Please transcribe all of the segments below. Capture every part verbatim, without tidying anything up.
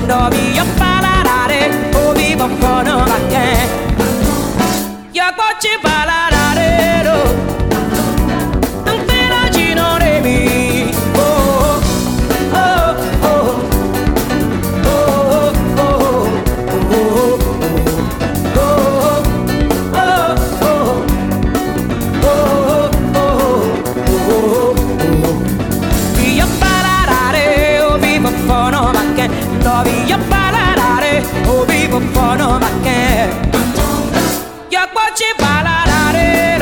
dove io parare, o vivo buono ma che io faccio parare, non te la gino re mi, oh, oh, oh, oh, oh, oh, io parare, o vivo buono ma che dove io parare, o vivo buono ma che io faccio parare,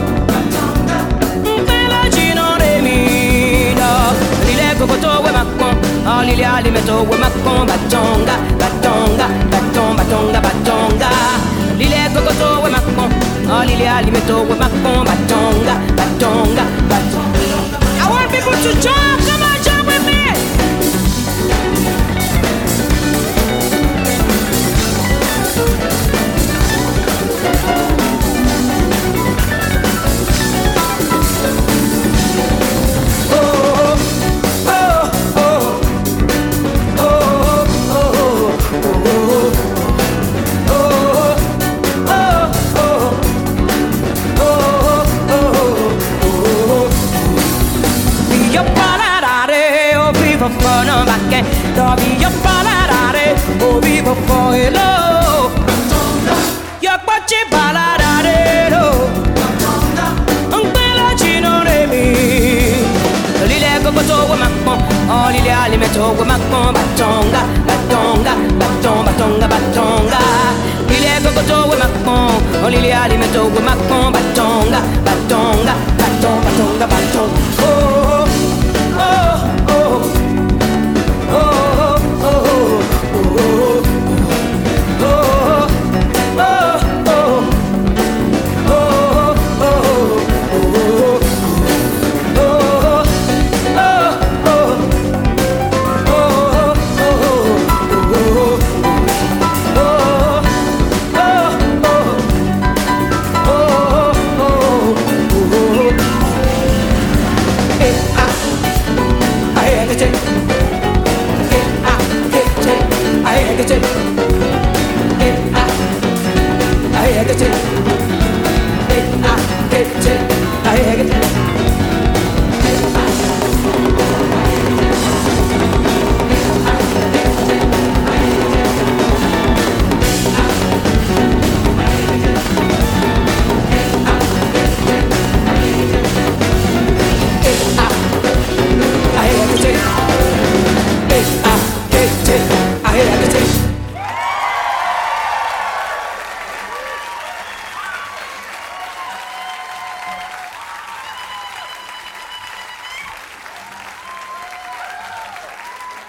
te la gino re mi do, li leggo con tu e macco, oh li li ali metto e macco, batonga, batonga, baton, batonga, batonga, li leggo con tu e macco, oh li li ali metto e macco, batonga, batonga, batonga. I want people to jump, come on, jump with me. Buono ma che dove io parare, o vivo poi lo io faccio parare, non te la gino re mi, li leggo con tu e macco, oh li li ali metto e macco, batonga, batonga, baton, batonga, batonga, li leggo con tu e macco, oh li li ali metto e macco, batonga, batonga, baton, batonga, baton, oh, oh, oh. Hey, I, I had to take